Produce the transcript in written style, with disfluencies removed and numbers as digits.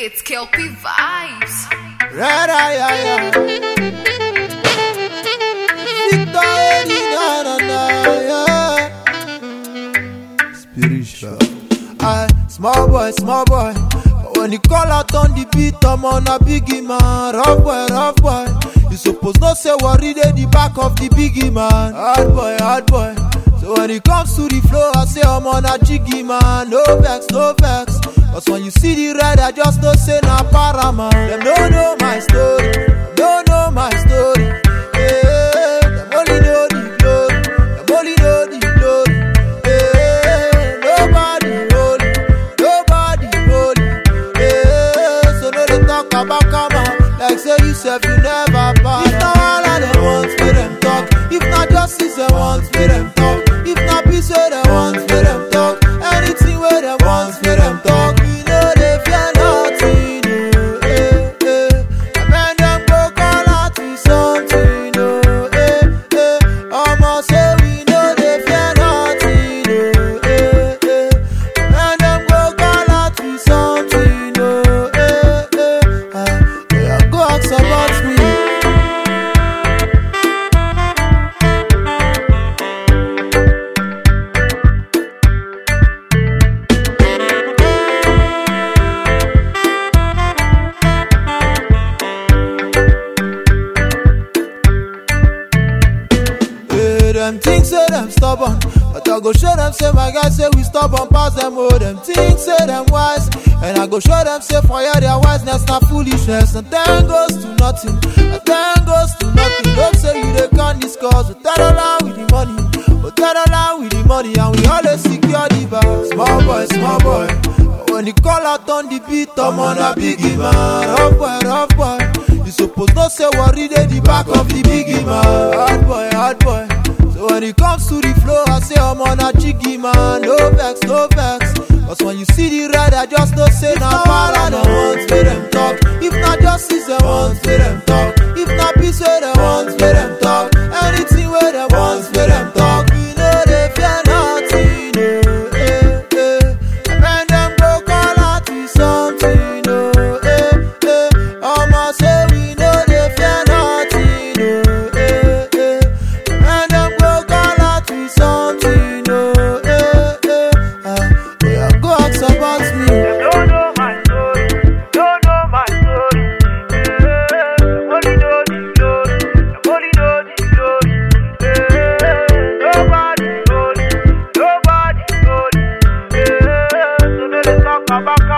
It's Kelpie Vibes. Spiritual. Small boy. But when you call out on the beat, I'm on a biggie man. Rough boy. You suppose not say worry dey the back of the biggie man. Hard boy. So when it comes to the flow, I say I'm on a jiggy man. No vex. Cause when you see the red, I just don't say na paraman. Them don't know my story. Them only know the glory. Nobody holy. So no they talk about karma. Like say you self you never buy. If not all of them want for them talk. If not justice they want for them talk. If not peace where they want for them talk. Anything where they want for them talk. We know they fear nothing. And when them go call out to something. Almost say we know they fear nothing. And when them go call out to something. Go ask about me. Them things say them stubborn, but I go show them say my guys say we stubborn pass them. Oh, them things say them wise, and I go show them say for you their wiseness not foolishness. And then goes to nothing, Don't say you they can't discuss. We tell along with the money, and we always secure the bar. Small boy. But when you call out on the beat, I'm on a biggie man. Rough boy. You suppose not say worry dey the back of the biggie man. Hard boy. So when it comes to the flow, I say I'm on a jiggy man. No vex. Cause when you see the red, I just don't say na para. They want for them talk. If not justice, they want for them talk. If not peace, where they want for them talk. Anything where they want for them talk. We know they fear nothing. And when them go call out to something. Almost say we know they fear nothing. And them go call out to something. Go ask about me. Them don't know my story. Only know the glory. Them only know the glory. Nobody holy. So no they talk about